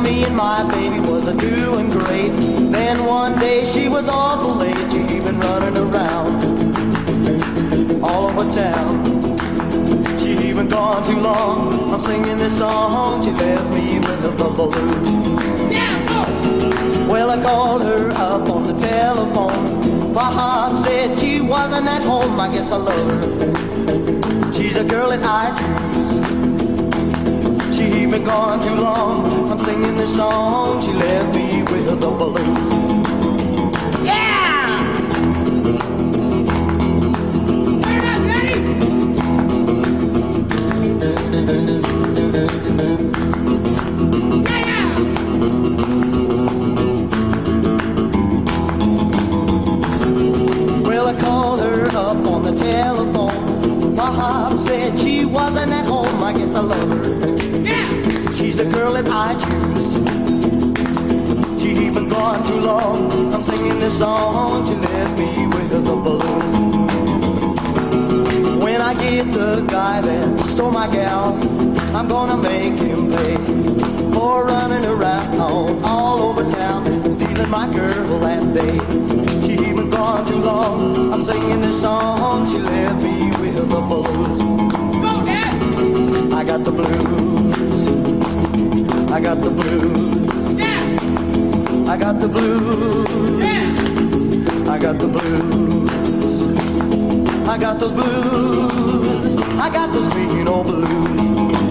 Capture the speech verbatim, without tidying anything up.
me and my baby was a doing great. Then one day she was awful late. She been running around all over town. She even gone too long. I'm singing this song. She left me with a blues. Yeah, oh. Well, I called her up on the telephone. Bob said she wasn't at home. I guess I love her. She's a girl that I choose. She been gone too long. I'm singing this song. She left me with the blues. Yeah! Turn up, Daddy! Yeah! Well, I called her up on the telephone. Bob said she wasn't at home. I guess I love her. She's a girl that I choose. She been gone too long. I'm singing this song. She left me with the balloon. When I get the guy that stole my gal, I'm gonna make him pay for running around all over town, stealing my girl that day. She been gone too long. I'm singing this song. She left me with the blues. Go, Dad! I got the blues. I got the blues. Yeah. I got the blues. Yeah. I got the blues. I got those blues. I got those mean old blues.